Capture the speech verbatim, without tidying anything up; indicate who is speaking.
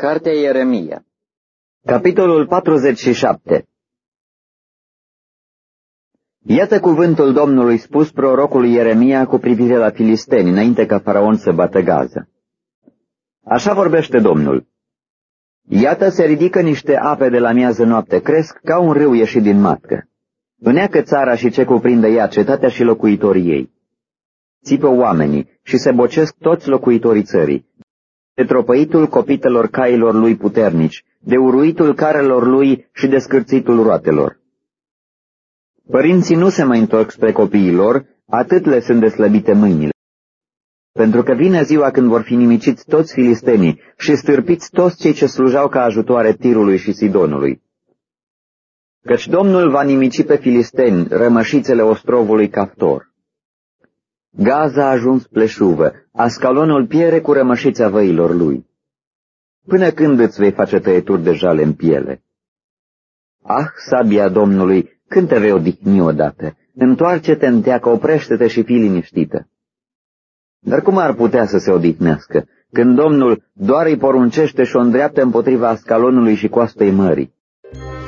Speaker 1: Cartea Ieremia, capitolul patruzeci și șapte. Iată cuvântul Domnului spus prorocului Ieremia cu privire la filisteni, înainte ca faraon să bată Gaza. Așa vorbește Domnul. Iată se ridică niște ape de la miază noapte, cresc ca un râu ieșit din matcă. Îneacă țara și ce cuprinde ea, cetatea și locuitorii ei. Țipă oamenii și se bocesc toți locuitorii țării, de tropăitul copitelor cailor lui puternici, de uruitul carelor lui și de scârțitul roatelor. Părinții nu se mai întorc spre copiilor, atât le sunt deslăbite mâinile. Pentru că vine ziua când vor fi nimiciți toți filistenii și stârpiți toți cei ce slujau ca ajutoare Tirului și Sidonului. Căci Domnul va nimici pe filisteni, rămășițele ostrovului Caftor. Gaza a ajuns pleșuvă, Ascalonul piere cu rămășița văilor lui. Până când îți vei face tăieturi de jale în piele? Ah, sabia Domnului, când te vei odihni odată? Întoarce-te în teacă, oprește-te și fii liniștită. Dar cum ar putea să se odihnească, când Domnul doar îi poruncește și o îndreaptă împotriva Ascalonului și coastei mării?